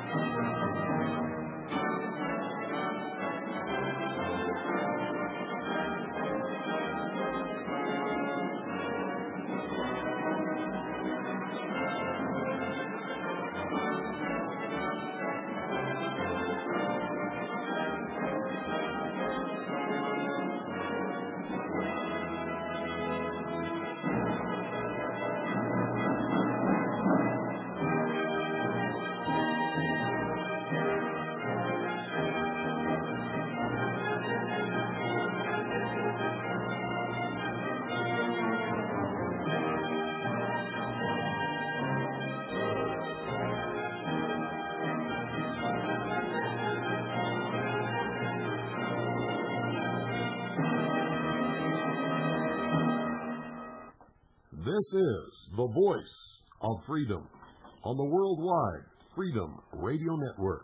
This is the voice of freedom on the Worldwide Freedom Radio Network.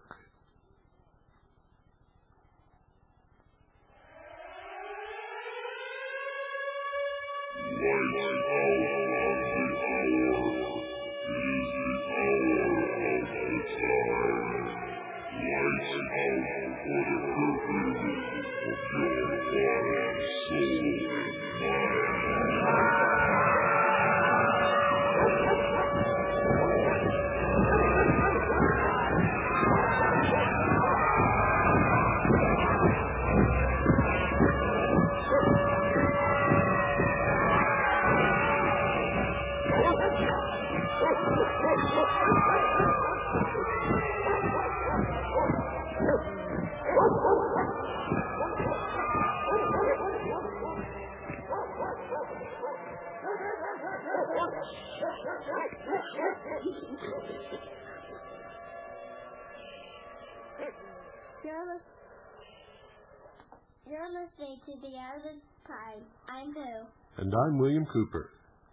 You're listening to The Arvin Time. I'm Boo. And I'm William Cooper.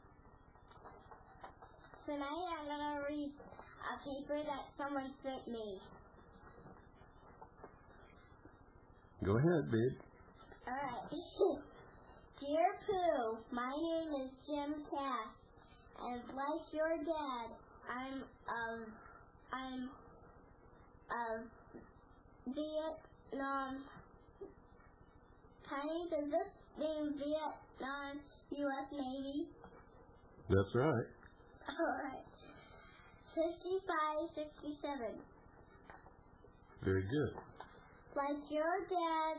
Tonight I'm going to read a paper that someone sent me. Go ahead, babe. Alright. Dear Pooh, my name is Jim Cass, and like your dad, I'm of Vietnam. Honey, does this mean Vietnam U.S. Navy? That's right. Alright. 5567. Very good. Like your dad,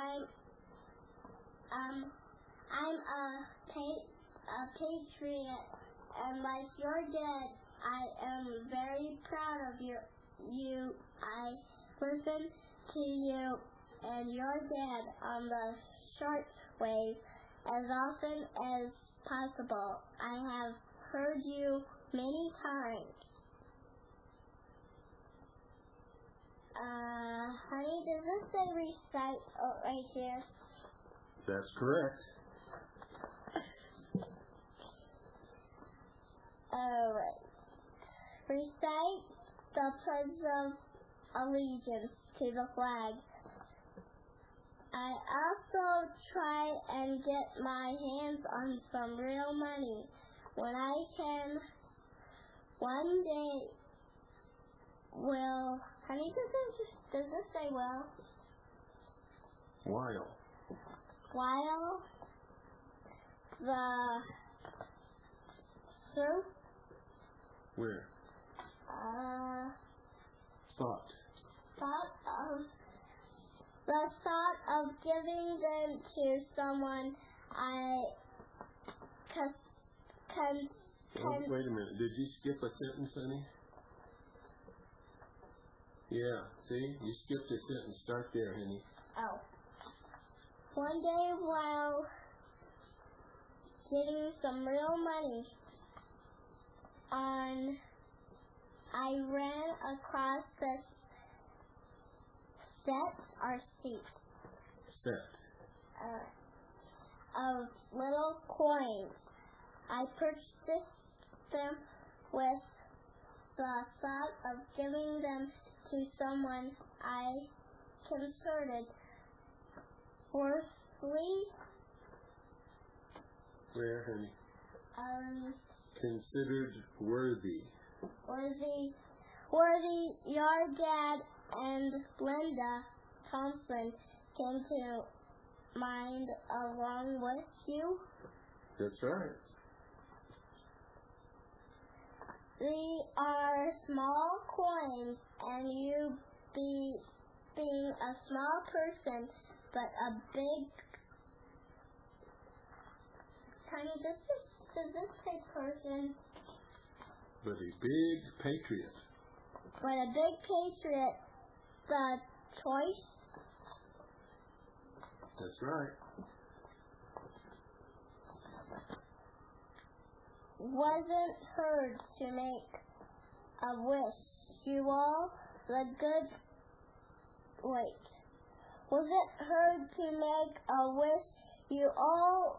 I'm a patriot, and like your dad, I am very proud of you. I listen to you and your dad on the shortwave as often as possible. I have heard you many times. Honey, does this say recite right here? That's correct. Alright. Recite the Pledge of Allegiance to the flag. I also try and get my hands on some real money when I can. One day will... Honey, does this say will? While the truth? Where? Thought of giving them to someone Wait a minute. Did you skip a sentence, honey? Yeah. See? You skipped a sentence. Start there, honey. Oh. One day while getting some real money, I ran across this set of little coins. I purchased them with the thought of giving them to someone I considered worthily. Where, honey? Considered worthy. your dad and Linda Thompson came to mind along with you? That's right. They are small coins, and you being a small person, but a big tiny. Does this say person? But a big patriot. But a big patriot, the choice? That's right. Wasn't heard to make a wish. You all the good. Wait. Was it heard to make a wish? You all.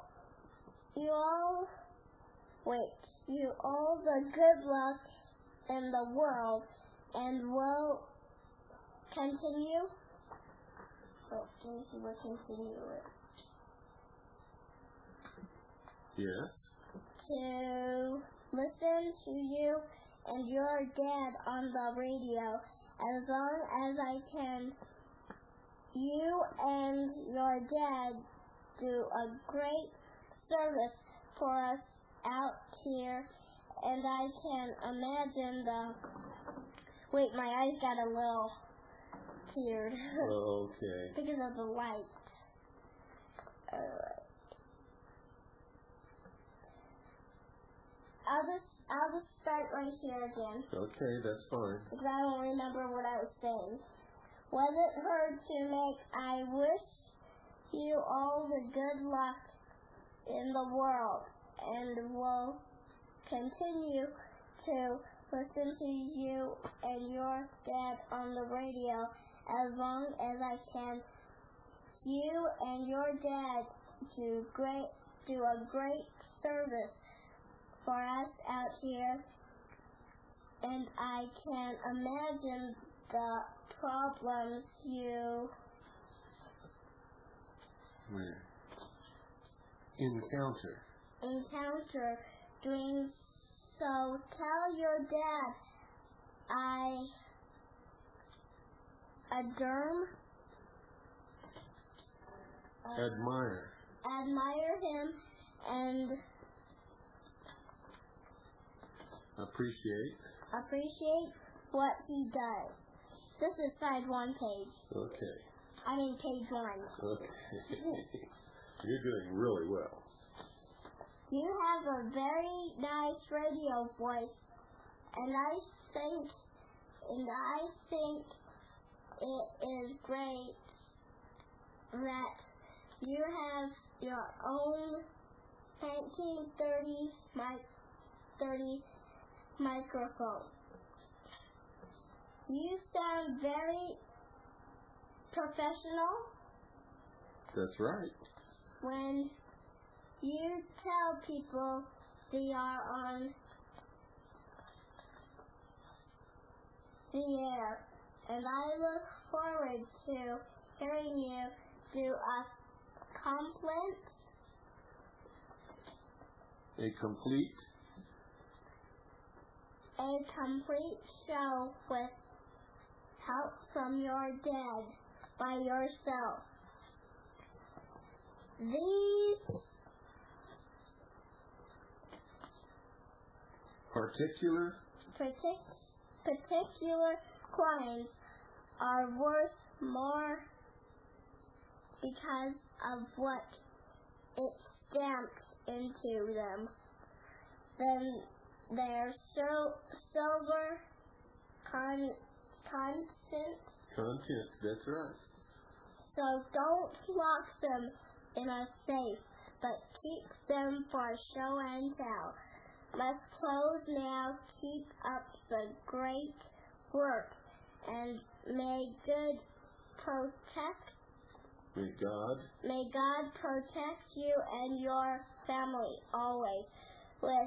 Wait. You all the good luck in the world, and will continue. Oh, Daisy will continue it. Yes. To listen to you and your dad on the radio as long as I can. You and your dad do a great service for us out here, and I can imagine the. Wait, my eyes got a little teared. Okay. Because of the light. I'll just start right here again. Okay, that's fine. Because I don't remember what I was saying. Was it heard to make I wish you all the good luck in the world, and will continue to listen to you and your dad on the radio as long as I can. You and your dad do a great service for us out here, and I can imagine the problems you encounter doing so. Tell your dad I admire him and appreciate what he does. This is side 1 page. Okay. I mean page 1. Okay. You're doing really well. You have a very nice radio voice, and I think it is great that you have your own 1930 microphone. You sound very professional. That's right. When you tell people they are on the air, and I look forward to hearing you do a complete show with help from your dad by yourself. These particular coins are worth more because of what it stamped into them than their silver content. That's right. So don't lock them in a safe, but keep them for show and tell. Let's close now. Keep up the great work, and may God protect you and your family always. With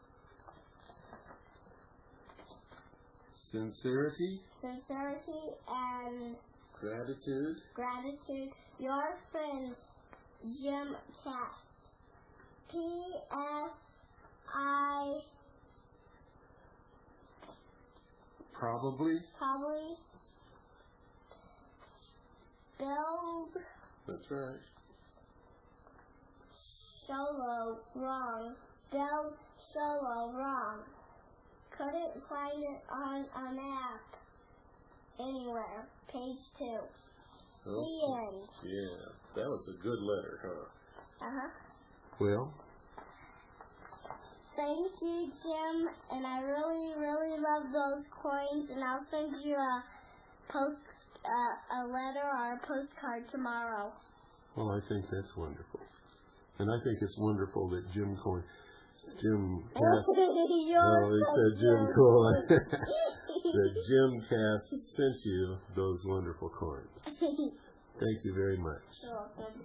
sincerity and gratitude, your friend Jim Cass. P.S. Probably. Spelled That's right. solo wrong. Spelled solo wrong. Couldn't find it on a map anywhere. Page 2. The end. Yeah, that was a good letter, huh? Uh-huh. Well? Thank you, Jim, and I really, really love those coins, and I'll send you a letter or a postcard tomorrow. Well, I think that's wonderful. And I think it's wonderful that Jim Cass. He said Jim Cole. That Jim Cass sent you those wonderful coins. Thank you very much. You're welcome.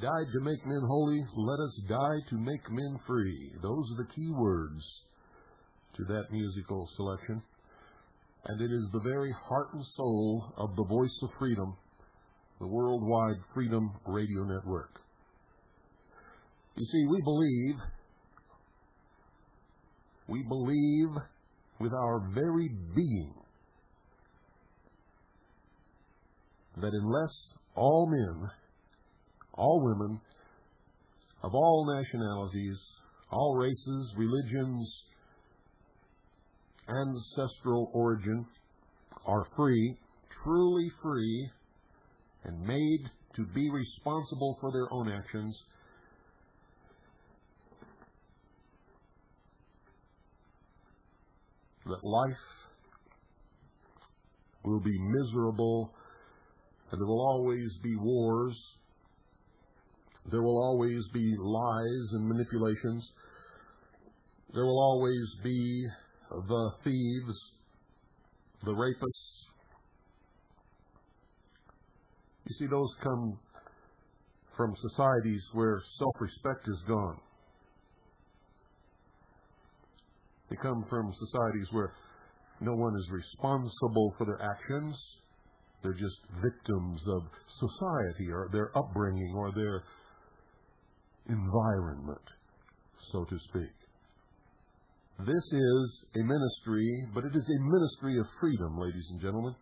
died to make men holy. Let us die to make men free. Those are the key words to that musical selection. And it is the very heart and soul of the Voice of Freedom, the Worldwide Freedom Radio Network. You see, we believe with our very being that unless all men, all women, of all nationalities, all races, religions, ancestral origin, are free, truly free, and made to be responsible for their own actions, that life will be miserable, and there will always be wars. There will always be lies and manipulations. There will always be the thieves, the rapists. You see, those come from societies where self-respect is gone. They come from societies where no one is responsible for their actions. They're just victims of society or their upbringing or their environment, so to speak. This is a ministry, but it is a ministry of freedom, ladies and gentlemen.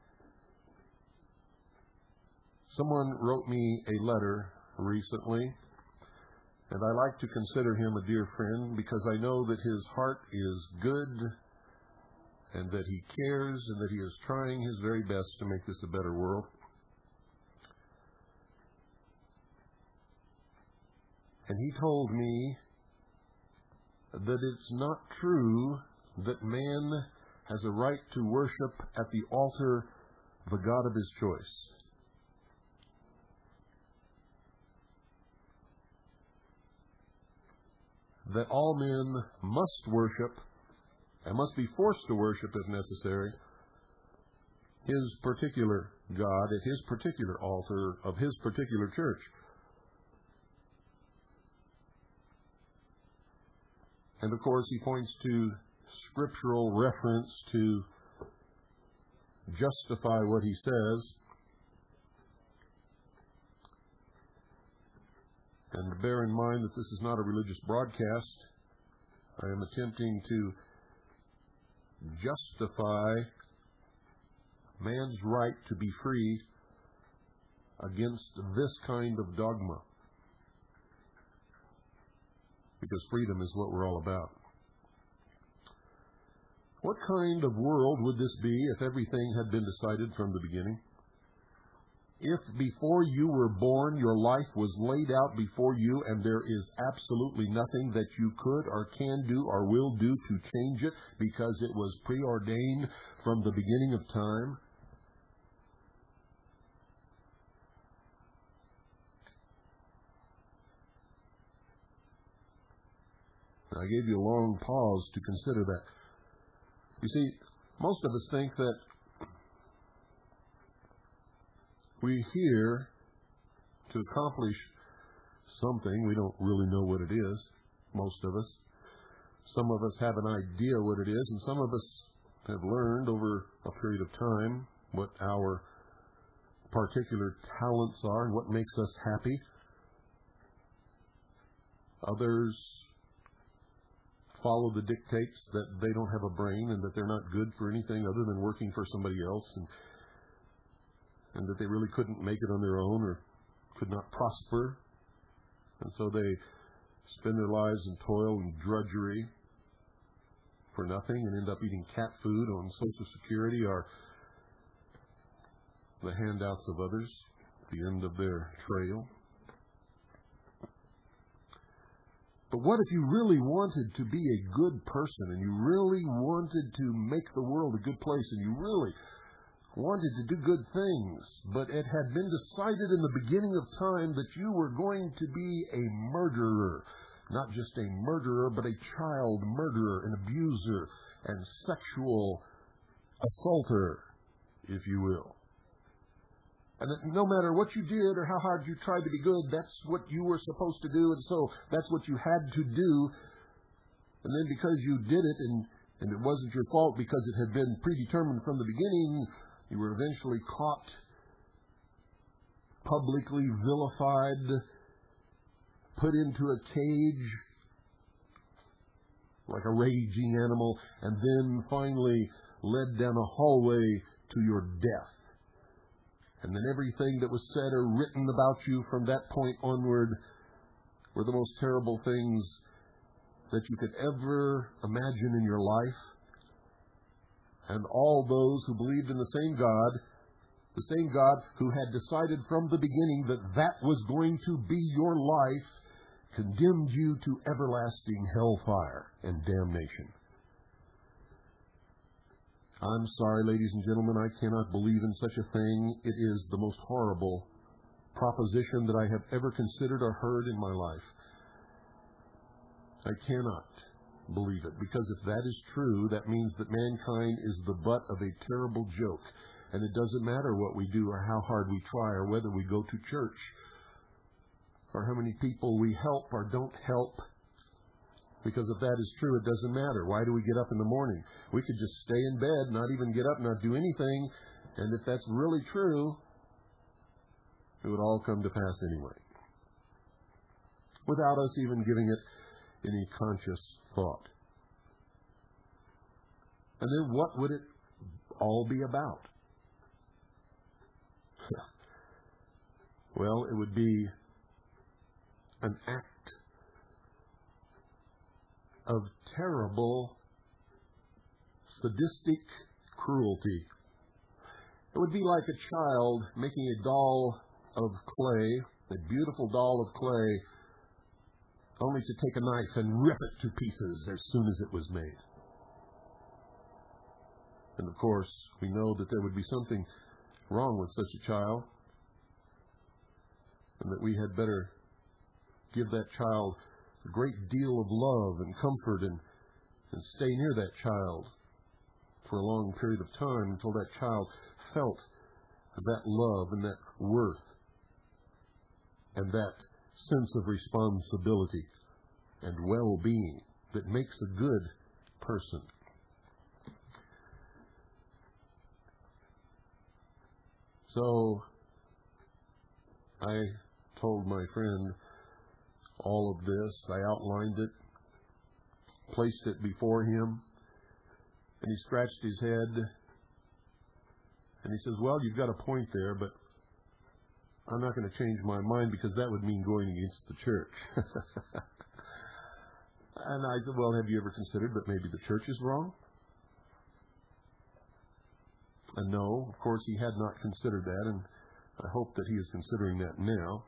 Someone wrote me a letter recently, and I like to consider him a dear friend because I know that his heart is good and that he cares and that he is trying his very best to make this a better world. And he told me that it's not true that man has a right to worship at the altar the God of his choice. That all men must worship and must be forced to worship, if necessary, his particular God at his particular altar of his particular church. And of course, he points to scriptural reference to justify what he says. And bear in mind that this is not a religious broadcast. I am attempting to justify man's right to be free against this kind of dogma. Because freedom is what we're all about. What kind of world would this be if everything had been decided from the beginning? If before you were born, your life was laid out before you and there is absolutely nothing that you could or can do or will do to change it because it was preordained from the beginning of time? I gave you a long pause to consider that. You see, most of us think that we're here to accomplish something. We don't really know what it is, most of us. Some of us have an idea what it is, and some of us have learned over a period of time what our particular talents are and what makes us happy. Others follow the dictates that they don't have a brain and that they're not good for anything other than working for somebody else, and that they really couldn't make it on their own or could not prosper. And so they spend their lives in toil and drudgery for nothing and end up eating cat food on Social Security or the handouts of others at the end of their trail. But what if you really wanted to be a good person and you really wanted to make the world a good place and you really wanted to do good things, but it had been decided in the beginning of time that you were going to be a murderer, not just a murderer, but a child murderer, an abuser, and sexual assaulter, if you will. And that no matter what you did or how hard you tried to be good, that's what you were supposed to do, and so that's what you had to do. And then because you did it, and it wasn't your fault because it had been predetermined from the beginning, you were eventually caught, publicly vilified, put into a cage like a raging animal, and then finally led down a hallway to your death. And then everything that was said or written about you from that point onward were the most terrible things that you could ever imagine in your life. And all those who believed in the same God who had decided from the beginning that that was going to be your life, condemned you to everlasting hellfire and damnation. I'm sorry, ladies and gentlemen, I cannot believe in such a thing. It is the most horrible proposition that I have ever considered or heard in my life. I cannot believe it, because if that is true, that means that mankind is the butt of a terrible joke. And it doesn't matter what we do or how hard we try or whether we go to church or how many people we help or don't help. Because if that is true, it doesn't matter. Why do we get up in the morning? We could just stay in bed, not even get up, not do anything. And if that's really true, it would all come to pass anyway, without us even giving it any conscious thought. And then what would it all be about? Well, it would be an act of terrible, sadistic cruelty. It would be like a child making a doll of clay, a beautiful doll of clay, only to take a knife and rip it to pieces as soon as it was made. And of course, we know that there would be something wrong with such a child, and that we had better give that child a great deal of love and comfort and stay near that child for a long period of time until that child felt that love and that worth and that sense of responsibility and well-being that makes a good person. So I told my friend all of this. I outlined it, placed it before him, and he scratched his head, and he says, well, you've got a point there, but I'm not going to change my mind because that would mean going against the church. And I said, well, have you ever considered that maybe the church is wrong? And no, of course, he had not considered that, and I hope that he is considering that now,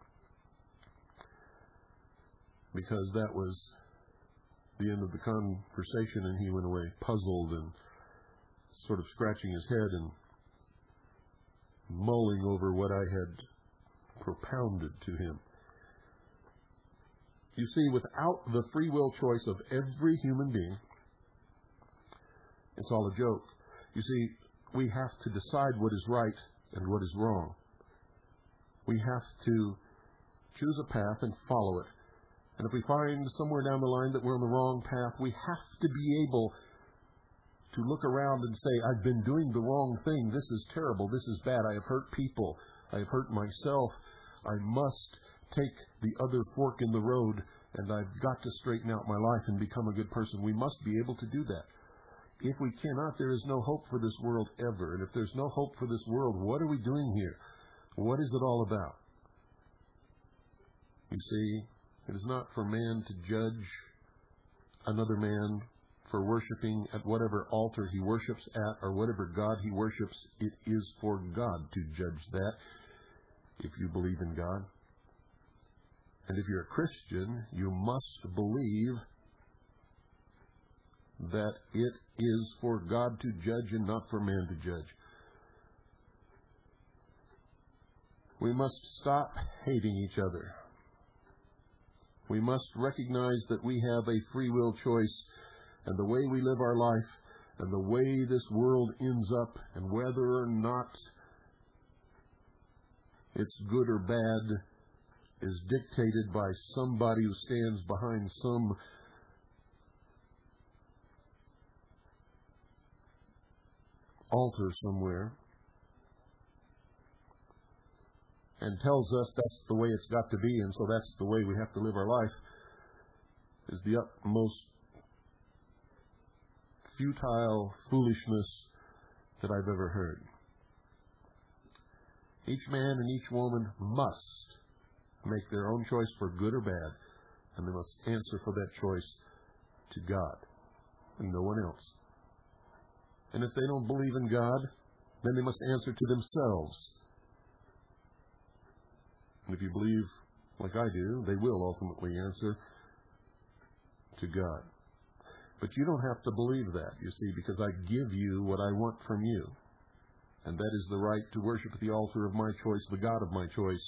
because that was the end of the conversation, and he went away puzzled and sort of scratching his head and mulling over what I had propounded to him. You see, without the free will choice of every human being, it's all a joke. You see, we have to decide what is right and what is wrong. We have to choose a path and follow it. And if we find somewhere down the line that we're on the wrong path, we have to be able to look around and say, I've been doing the wrong thing. This is terrible. This is bad. I have hurt people. I have hurt myself. I must take the other fork in the road, and I've got to straighten out my life and become a good person. We must be able to do that. If we cannot, there is no hope for this world ever. And if there's no hope for this world, what are we doing here? What is it all about? You see, it is not for man to judge another man for worshiping at whatever altar he worships at or whatever God he worships. It is for God to judge that, if you believe in God. And if you're a Christian, you must believe that it is for God to judge and not for man to judge. We must stop hating each other. We must recognize that we have a free will choice, and the way we live our life and the way this world ends up, and whether or not it's good or bad is dictated by somebody who stands behind some altar somewhere and tells us that's the way it's got to be, and so that's the way we have to live our life, is the utmost futile foolishness that I've ever heard. Each man and each woman must make their own choice for good or bad, and they must answer for that choice to God and no one else. And if they don't believe in God, then they must answer to themselves. And if you believe like I do, they will ultimately answer to God. But you don't have to believe that, you see, because I give you what I want from you. And that is the right to worship at the altar of my choice, the God of my choice.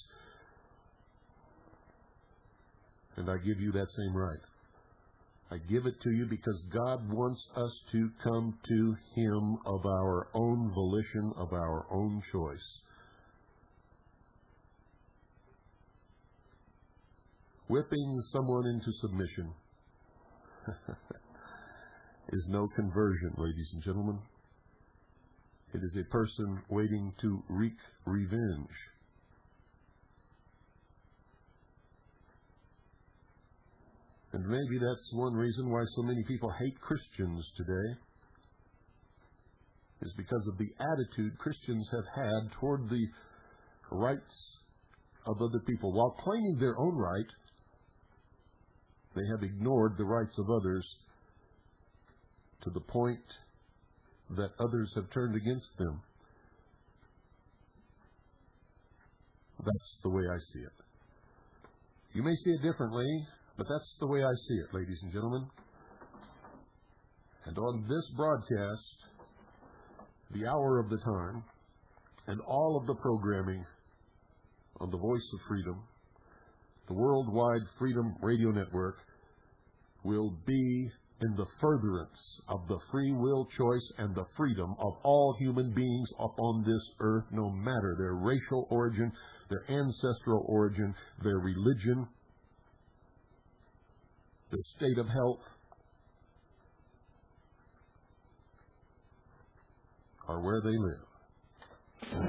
And I give you that same right. I give it to you because God wants us to come to Him of our own volition, of our own choice. Whipping someone into submission is no conversion, ladies and gentlemen. It is a person waiting to wreak revenge. And maybe that's one reason why so many people hate Christians today, is because of the attitude Christians have had toward the rights of other people. While claiming their own right, they have ignored the rights of others to the point that others have turned against them. That's the way I see it. You may see it differently, but that's the way I see it, ladies and gentlemen. And on this broadcast, the hour of the time, and all of the programming on the Voice of Freedom, the Worldwide Freedom Radio Network, will be in the furtherance of the free will choice and the freedom of all human beings upon this earth, no matter their racial origin, their ancestral origin, their religion, their state of health, or where they live.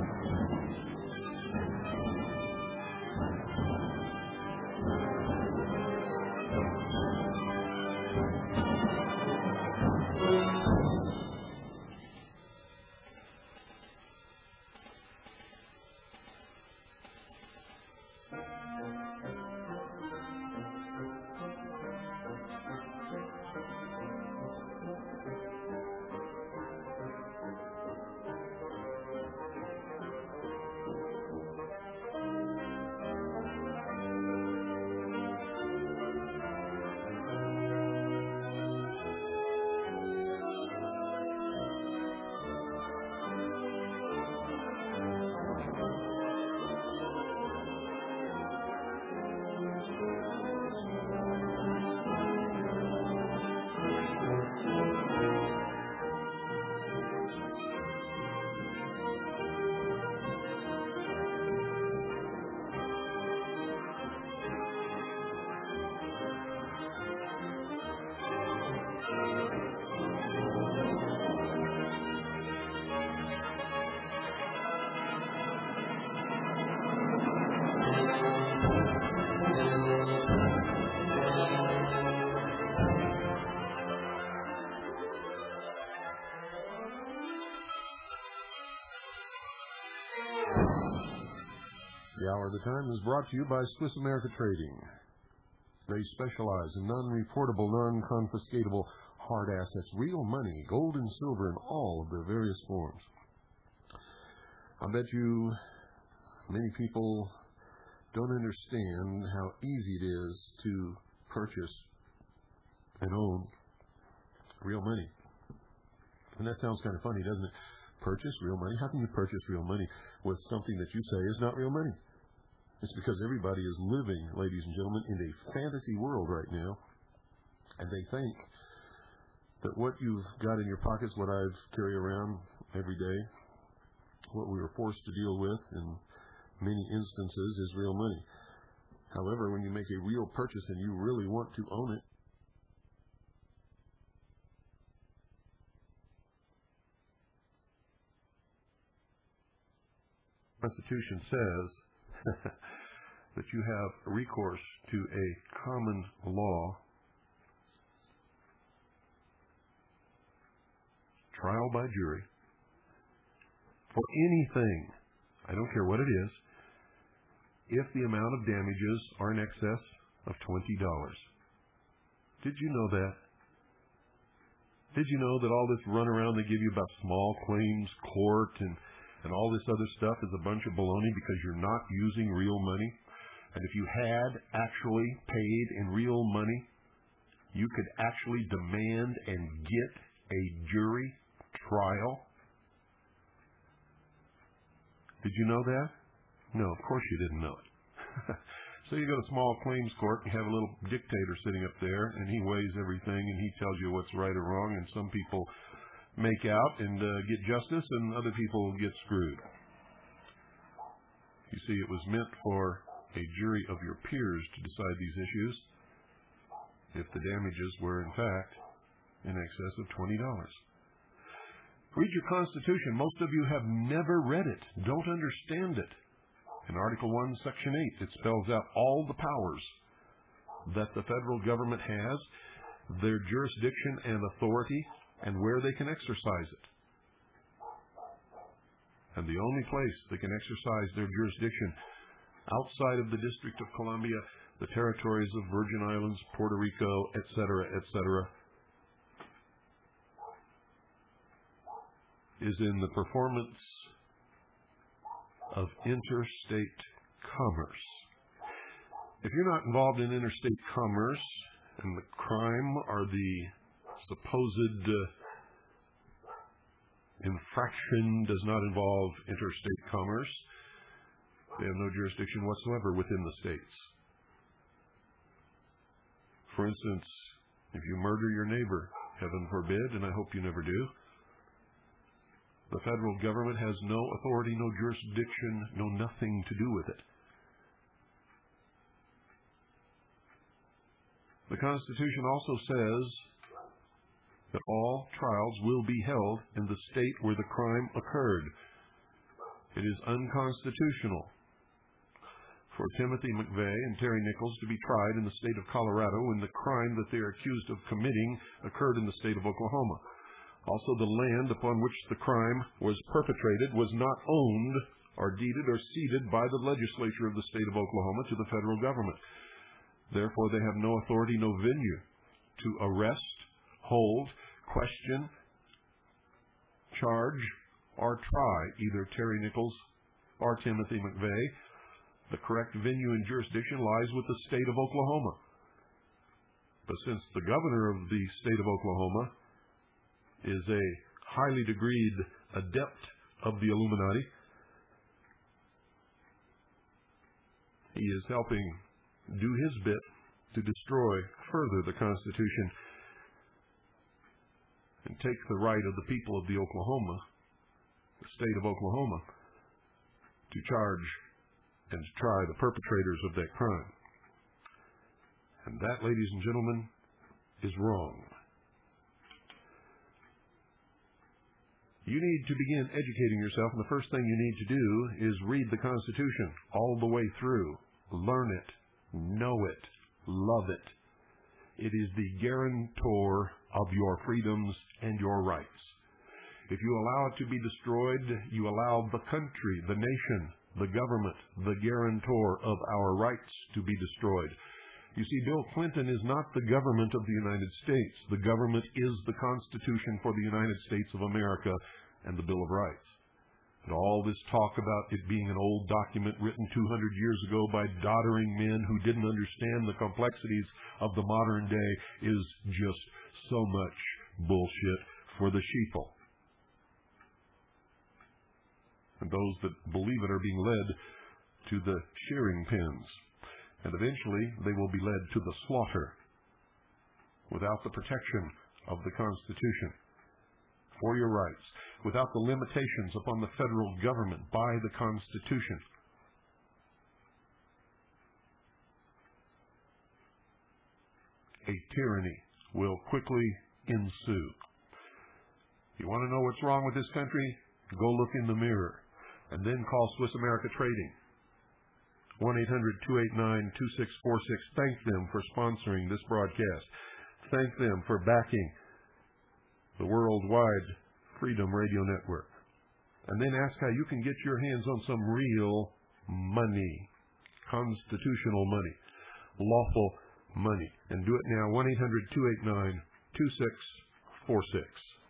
The Hour of the Time is brought to you by Swiss America Trading. They specialize in non-reportable, non-confiscatable hard assets, real money, gold and silver in all of their various forms. I bet you many people don't understand how easy it is to purchase and own real money. And that sounds kind of funny, doesn't it? Purchase real money? How can you purchase real money with something that you say is not real money? It's because everybody is living, ladies and gentlemen, in a fantasy world right now. And they think that what you've got in your pockets, what I carry around every day, what we were forced to deal with in many instances is real money. However, when you make a real purchase and you really want to own it, the Constitution says that you have recourse to a common law trial by jury for anything, I don't care what it is, if the amount of damages are in excess of $20. Did you know that? Did you know that all this runaround they give you about small claims court and all this other stuff is a bunch of baloney because you're not using real money? And if you had actually paid in real money, you could actually demand and get a jury trial. Did you know that? No, of course you didn't know it. So you go to small claims court and you have a little dictator sitting up there, and he weighs everything and he tells you what's right or wrong, and some people make out and get justice and other people get screwed. You see, it was meant for a jury of your peers to decide these issues if the damages were in fact in excess of $20. Read your Constitution. Most of you have never read it, don't understand it. In Article 1, Section 8, it spells out all the powers that the federal government has, their jurisdiction and authority, and where they can exercise it. And the only place they can exercise their jurisdiction outside of the District of Columbia, the territories of Virgin Islands, Puerto Rico, etc., is in the performance of interstate commerce. If you're not involved in interstate commerce and the crime or the supposed infraction does not involve interstate commerce, they have no jurisdiction whatsoever within the states. For instance, if you murder your neighbor, heaven forbid, and I hope you never do, the federal government has no authority, no jurisdiction, no nothing to do with it. The Constitution also says that all trials will be held in the state where the crime occurred. It is unconstitutional for Timothy McVeigh and Terry Nichols to be tried in the state of Colorado when the crime that they are accused of committing occurred in the state of Oklahoma. Also, the land upon which the crime was perpetrated was not owned or deeded or ceded by the legislature of the state of Oklahoma to the federal government. Therefore, they have no authority, no venue to arrest, hold, question, charge, or try either Terry Nichols or Timothy McVeigh. The correct venue and jurisdiction lies with the state of Oklahoma. But since the governor of the state of Oklahoma is a highly degreed adept of the Illuminati, he is helping do his bit to destroy further the Constitution and take the right of the people of the state of Oklahoma, to charge and to try the perpetrators of that crime. And that, ladies and gentlemen, is wrong. You need to begin educating yourself, and the first thing you need to do is read the Constitution all the way through. Learn it, know it, love it. It is the guarantor of your freedoms and your rights. If you allow it to be destroyed, you allow the country, the nation, the government, the guarantor of our rights to be destroyed. You see, Bill Clinton is not the government of the United States. The government is the Constitution for the United States of America and the Bill of Rights. And all this talk about it being an old document written 200 years ago by doddering men who didn't understand the complexities of the modern day is just so much bullshit for the sheeple. And those that believe it are being led to the shearing pens. And eventually they will be led to the slaughter without the protection of the Constitution for your rights, without the limitations upon the federal government by the Constitution. a tyranny will quickly ensue. You want to know what's wrong with this country? Go look in the mirror and then call Swiss America Trading. 1-800-289-2646. Thank them for sponsoring this broadcast. Thank them for backing the Worldwide Freedom Radio Network. And then ask how you can get your hands on some real money, constitutional money, lawful money. And do it now, 1-800-289-2646.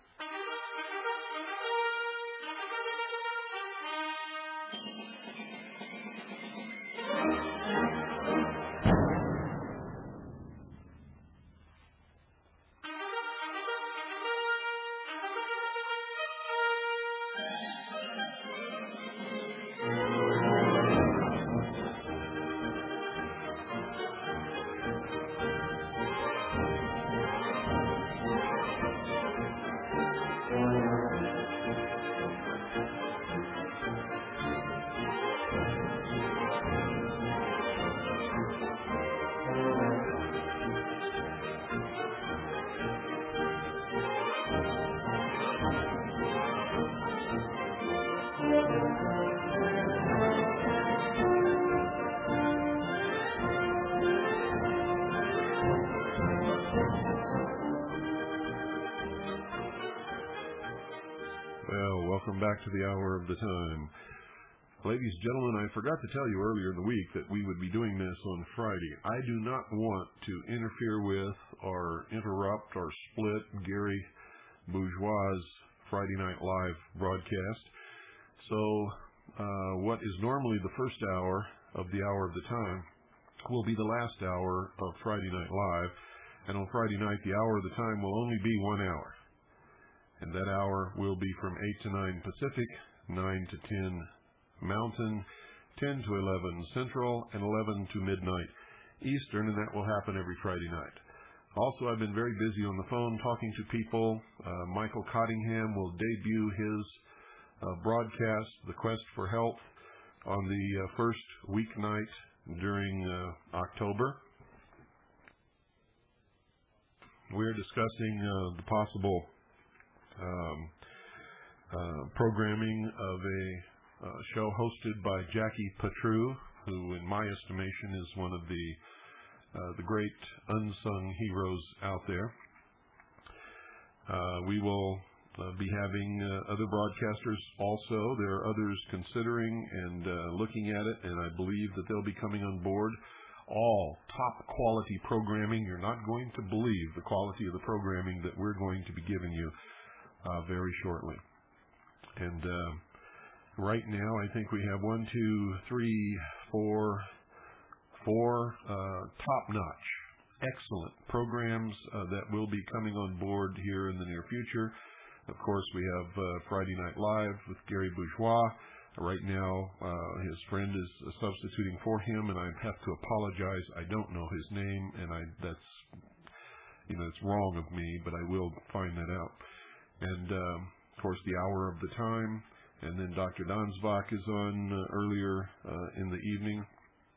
Welcome back to the hour of the time. Ladies and gentlemen, I forgot to tell you earlier in the week that we would be doing this on Friday. I do not want to interfere with or interrupt or split Gary Bourgeois' Friday Night Live broadcast. So what is normally the first hour of the hour of the time will be the last hour of Friday Night Live. And on Friday night, the hour of the time will only be 1 hour. And that hour will be from 8 to 9 Pacific, 9 to 10 Mountain, 10 to 11 Central, and 11 to midnight Eastern, and that will happen every Friday night. Also, I've been very busy on the phone talking to people. Michael Cottingham will debut his broadcast, The Quest for Health, on the first weeknight during October. We're discussing the possible programming of a show hosted by Jackie Patru, who in my estimation is one of the great unsung heroes out there. We will be having other broadcasters also. There are others considering and looking at it, and I believe that they'll be coming on board. All top quality programming. You're not going to believe the quality of the programming that we're going to be giving you very shortly. And right now, I think we have 4 top-notch, excellent programs that will be coming on board here in the near future. Of course, we have Friday Night Live with Gary Bourgeois. Right now, his friend is substituting for him, and I have to apologize. I don't know his name, and that's it's wrong of me, but I will find that out. And, of course, the hour of the time, and then Dr. Dansbach is on earlier in the evening,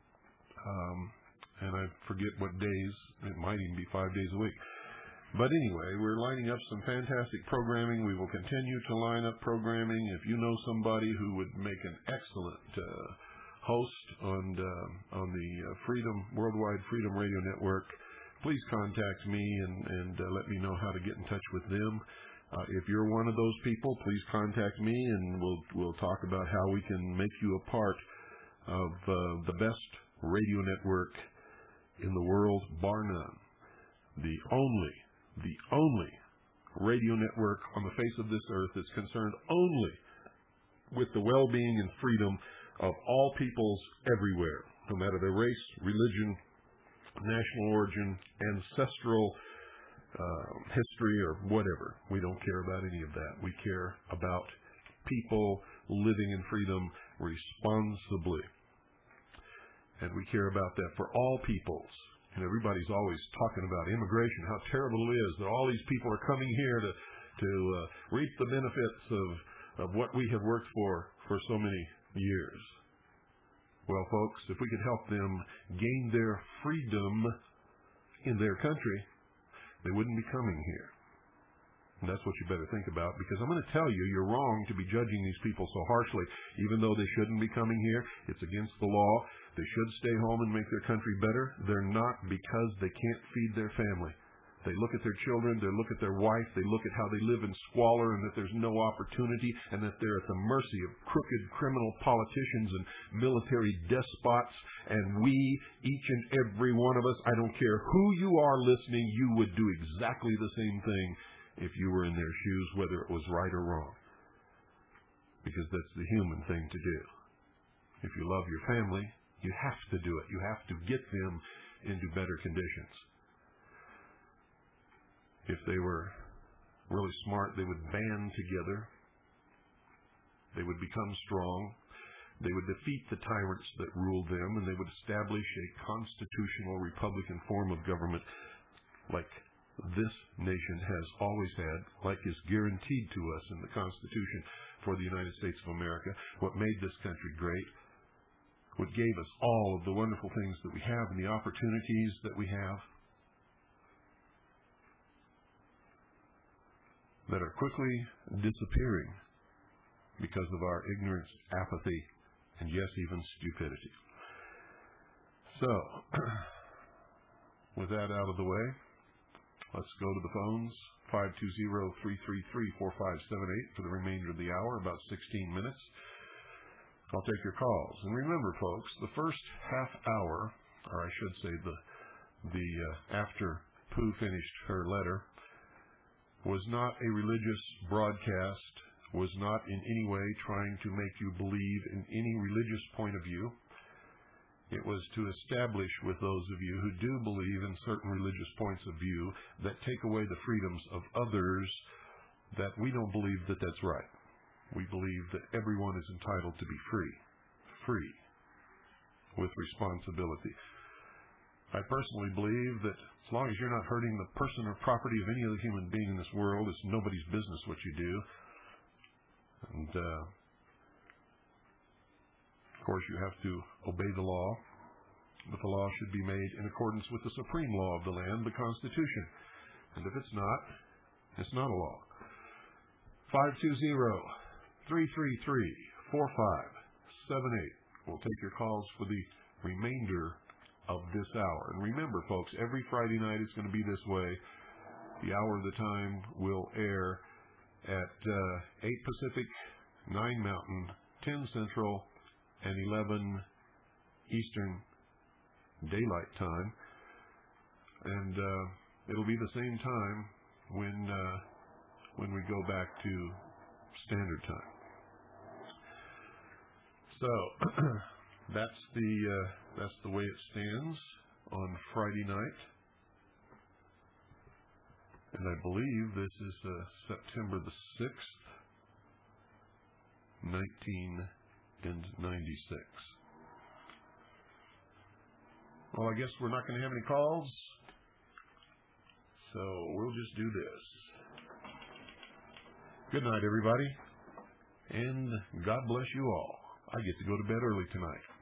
and I forget what days. It might even be 5 days a week. But anyway, we're lining up some fantastic programming. We will continue to line up programming. If you know somebody who would make an excellent host on the Worldwide Freedom Radio Network, please contact me and let me know how to get in touch with them. If you're one of those people, please contact me, and we'll talk about how we can make you a part of the best radio network in the world, bar none. The only radio network on the face of this earth that's concerned only with the well-being and freedom of all peoples everywhere, no matter their race, religion, national origin, ancestral history, or whatever. We don't care about any of that. We care about people living in freedom responsibly. And we care about that for all peoples. And everybody's always talking about immigration, how terrible it is that all these people are coming here to reap the benefits of what we have worked for so many years. Well, folks, if we could help them gain their freedom in their country, they wouldn't be coming here. And that's what you better think about, because I'm going to tell you, you're wrong to be judging these people so harshly. Even though they shouldn't be coming here, it's against the law. They should stay home and make their country better. They're not, because they can't feed their family. They look at their children, they look at their wife, they look at how they live in squalor and that there's no opportunity and that they're at the mercy of crooked criminal politicians and military despots. And we, each and every one of us, I don't care who you are listening, you would do exactly the same thing if you were in their shoes, whether it was right or wrong. Because that's the human thing to do. If you love your family, you have to do it. You have to get them into better conditions. If they were really smart, they would band together. They would become strong. They would defeat the tyrants that ruled them, and they would establish a constitutional republican form of government like this nation has always had, like is guaranteed to us in the Constitution for the United States of America. What made this country great, what gave us all of the wonderful things that we have and the opportunities that we have, that are quickly disappearing because of our ignorance, apathy, and yes, even stupidity. So, with that out of the way, let's go to the phones, 520-333-4578 for the remainder of the hour, about 16 minutes. I'll take your calls. And remember, folks, the first half hour, or I should say after Pooh finished her letter, was not a religious broadcast, was not in any way trying to make you believe in any religious point of view. It was to establish with those of you who do believe in certain religious points of view that take away the freedoms of others, that we don't believe that that's right. We believe that everyone is entitled to be free, with responsibility. I personally believe that as long as you're not hurting the person or property of any other human being in this world, it's nobody's business what you do. And, of course, you have to obey the law, but the law should be made in accordance with the supreme law of the land, the Constitution. And if it's not a law. 520-333-4578. We'll take your calls for the remainder of this hour. And remember, folks, every Friday night is going to be this way. The hour of the time will air at 8 Pacific, 9 Mountain, 10 Central, and 11 Eastern Daylight Time. And it'll be the same time when we go back to Standard Time. So that's the way it stands on Friday night. And I believe this is September the 6th, 1996. Well, I guess we're not going to have any calls, so we'll just do this. Good night, everybody, and God bless you all. I get to go to bed early tonight.